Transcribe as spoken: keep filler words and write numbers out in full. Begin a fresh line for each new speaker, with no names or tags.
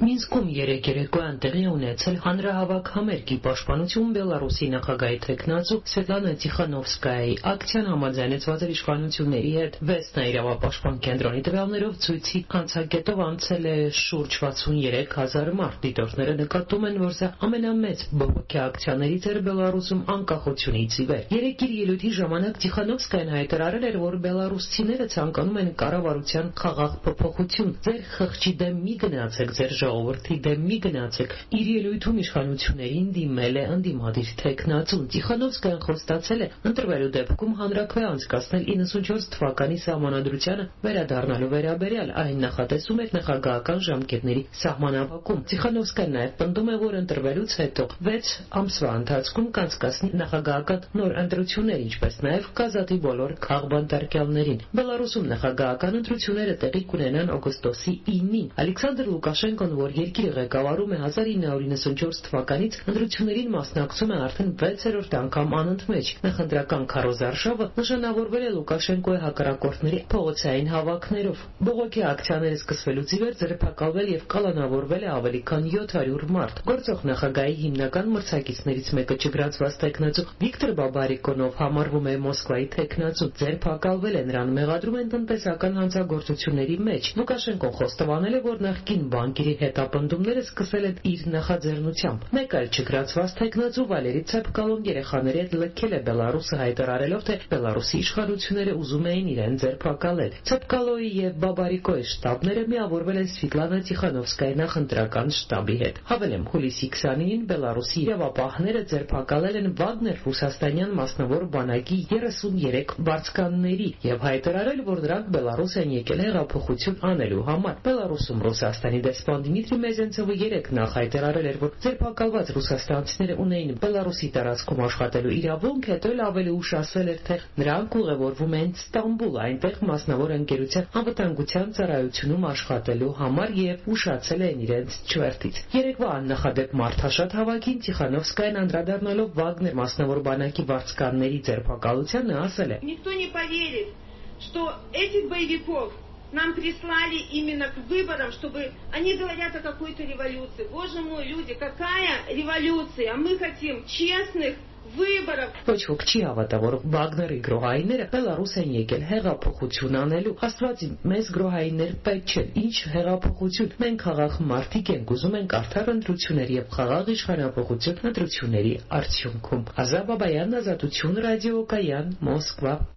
Մինսկում երեկ երեկոյան տեղի ունեցել հանրահավաք համերգի պաշտպանություն Բելարուսի նախագահի թեկնածու Սվետլանա Տիխանովսկայայի ակցիան համաձայնեցված էր իշխանությունների հետ։ Վեսնա իրավապաշտպան կենտրոնի տվյալներով ցույցի անցակետով անցել է շուրջ վաթսուներեք հազար մարդ։ Դիտորդները նկատում են, որ սա ամենամեծ բողոքի ակցիաներից էր Բելարուսում անկախությունից ի վեր։ Երեկ իր ելույթի ժամանակ Տիխանովսկայան հայտարարել էր, որ բելարուսցիները ցանկանում են կառավարության խաղաղ փոփոխություն։ Ձեր խղճի դեմ մի գնացեք, ձեր ժողովրդի դեմ մի գնացեք։ Իր ելույթում իշխանություններին դիմել է ընդդիմադիր թեկնածուն։ Տիխանովսկայան խոստացել է ընտրվելու դեպքում հանրաքվե անցկացնել իննսունչորս թվականի սահմանադրությանը վերադառնալու վերաբերյալ, այն նախատեսում էր նախագահական ժամկետների սահմանափակում։ Տիխանովսկան նաև պնդում է, որ ընտրվելուց հետո վեց ամսվա ընթացքում կանցկացնի նախագահական նոր ընտրություններ, ինչպես նաև կազատի բոլոր քաղբանտարկյալներին։ Բելարուսում նախագահական ընտրությունները տեղի կունենան օգոստոսի ինին։ Ալեքսանդր Լուկաշենկոն, որ երկիրը ղեկավարում է հազար ինը հարյուր իննսունչորս թվականից, ընտրություններին մասնակցում է արդեն վեցերորդ անգամ անընդմեջ։ Նախընտրական քարոզարշավը նշանավորվել է Լուկաշենկոյի հակառակորդների փողոցային հավաքներով։ Բողոքի ակցիաները սկսվելուց ի վեր ձերբակալվել եւ կալանավորվել է ավելի քան յոթ հարյուր մարդ։ Գործող նախագահի հիմնական մրցակիցներից մեկը չգրանցված տեխնացու Վիկտոր Բաբարիկոնով համարվում է Մոսկվայի տեխնացու։ Ձերբակալվել է, նրան մեղադրում են տնտեսական հանցագործությունների մեջ։ Լուկաշենկոն խոստովանել է, որ նախկին բանկերի հետապնդումները սկսել են իր նախաձեռնությամբ։ Մեկ այլ չգրանցված տեխնացու Վալերի Ցեպկալոն երեխաների հետ լքել է Բելարուսը, հայտարարելով, թե Բելարուսի իշխանությունները ուզում էին իրեն ձերբակալել։ Ցեպկալոյի եւ Բաբարիկոյի շտաբները միավորվել են Սվետլանա Տիխանովսկայի նախընտրական շտաբի հետ։ Հավելեմ, հուլիսի քսանինին Բելարուսի իրավապահները ձերբակալել են Վագներ ռուսաստանյան մասնավոր բանակի երեսուներեք վարձկանների եւ հայտարարել, որ նրանք Բելարուս են եկել հեղափոխություն անելու համար։ Բելարուսում Ռուսաստանի դեսպան Դիմիտրի Մեզենցովը երեկ նախ հայտարարել էր, որ ձերբակալված ռուսաստանցիները ունեին Բելարուսի տարածքում աշխատելու իրավունք, հետո էլ ավելի ուշ ասել էր, թե նրանք ուղևորվում են Ստամբուլ, այնտեղ մասնավոր ընկերության անվտանգության ծառայությունում աշխատելու համար եւ ուշացել են իրենց չվերթից։ Երեկվա աննախադեպ մարդաշատ հավաքին Տիխանովսկայան անդրադառնալով Վագներ մասնավոր բանակի վարձկանների ձերբակալությանը ասել է.
Никто не поверит, что этих боевиков нам прислали именно к выборам, чтобы они говорят о какой-то революции. Боже мой, люди, какая революция? Мы хотим честных выборов.
Ոչ ոք չի հավատա, որ Վագների գրոհայինները Բելարուս են եկել հեղափոխություն անելու։ Աստված իմ, մեզ գրոհայիններ պետք չեն։ Ինչ հեղափոխություն։ Մենք խաղաղ մարդիկ ենք, ուզում ենք արդար ընտրություններ եւ խաղաղ իշխանապողություն ընտրությունների արդյունքում։ Ազա Բաբայան, Ազատություն, Ռադիո Կայան, Մոսկվա։